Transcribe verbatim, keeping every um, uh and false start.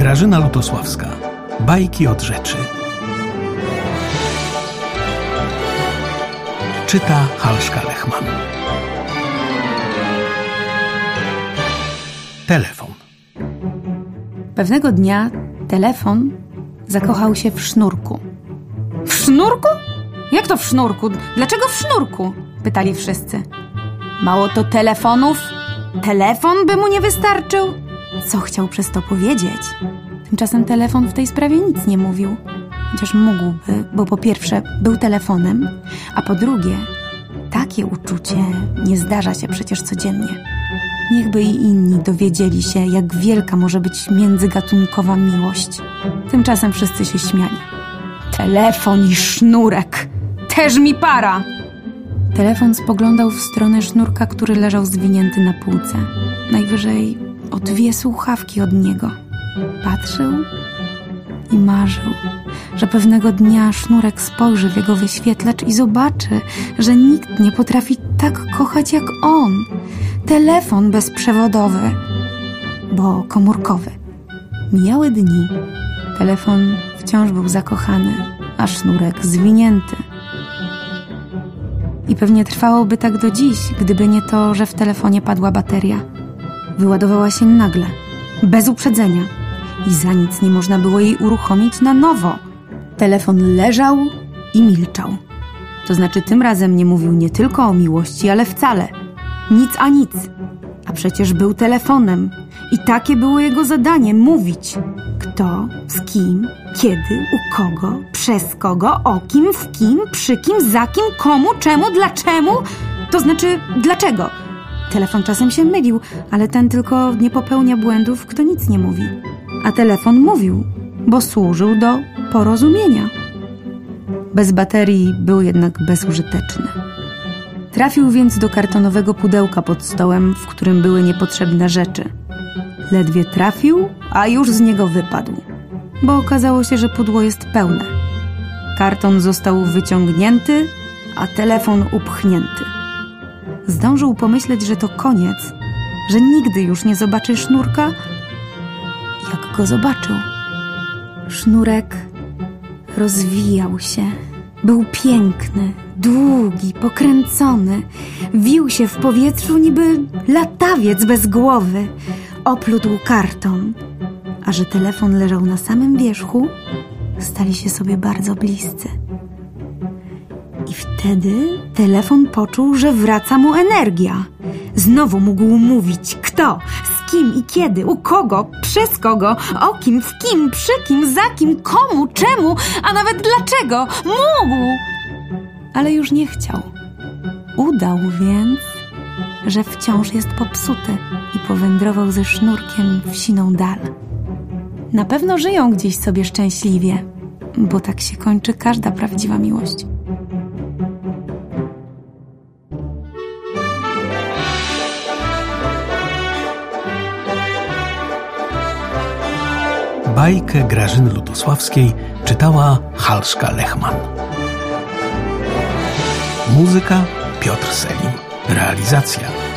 Grażyna Lutosławska. Bajki od rzeczy. Czyta Halszka Lechman. Telefon. Pewnego dnia telefon zakochał się w sznurku. W sznurku? Jak to w sznurku? Dlaczego w sznurku? Pytali wszyscy. Mało to telefonów? Telefon by mu nie wystarczył? Co chciał przez to powiedzieć? Tymczasem telefon w tej sprawie nic nie mówił. Chociaż mógłby, bo po pierwsze był telefonem, a po drugie takie uczucie nie zdarza się przecież codziennie. Niechby i inni dowiedzieli się, jak wielka może być międzygatunkowa miłość. Tymczasem wszyscy się śmiali. Telefon i sznurek! Też mi para! Telefon spoglądał w stronę sznurka, który leżał zwinięty na półce. Najwyżej o dwie słuchawki od niego. Patrzył i marzył, że pewnego dnia sznurek spojrzy w jego wyświetlacz i zobaczy, że nikt nie potrafi tak kochać jak on. Telefon bezprzewodowy, bo komórkowy. Mijały dni. Telefon wciąż był zakochany, a sznurek zwinięty. I pewnie trwałoby tak do dziś, gdyby nie to, że w telefonie padła bateria. Wyładowała się nagle, bez uprzedzenia i za nic nie można było jej uruchomić na nowo. Telefon leżał i milczał. To znaczy tym razem nie mówił nie tylko o miłości, ale wcale. Nic a nic. A przecież był telefonem i takie było jego zadanie – mówić. Kto, z kim, kiedy, u kogo, przez kogo, o kim, w kim, przy kim, za kim, komu, czemu, dlaczemu? To znaczy dlaczego? Telefon czasem się mylił, ale ten tylko nie popełnia błędów, kto nic nie mówi. A telefon mówił, bo służył do porozumienia. Bez baterii był jednak bezużyteczny. Trafił więc do kartonowego pudełka pod stołem, w którym były niepotrzebne rzeczy. Ledwie trafił, a już z niego wypadł, bo okazało się, że pudło jest pełne. Karton został wyciągnięty, a telefon upchnięty. Zdążył pomyśleć, że to koniec, że nigdy już nie zobaczy sznurka. Jak go zobaczył? Sznurek rozwijał się. Był piękny, długi, pokręcony. Wił się w powietrzu niby latawiec bez głowy. Oplótł karton. A że telefon leżał na samym wierzchu, stali się sobie bardzo bliscy. I wtedy telefon poczuł, że wraca mu energia. Znowu mógł mówić kto, z kim i kiedy, u kogo, przez kogo, o kim, w kim, przy kim, za kim, komu, czemu, a nawet dlaczego. Mógł! Ale już nie chciał. Udał więc, że wciąż jest popsuty i powędrował ze sznurkiem w siną dal. Na pewno żyją gdzieś sobie szczęśliwie, bo tak się kończy każda prawdziwa miłość. Bajkę Grażyny Lutosławskiej czytała Halszka Lechman. Muzyka Piotr Selim. Realizacja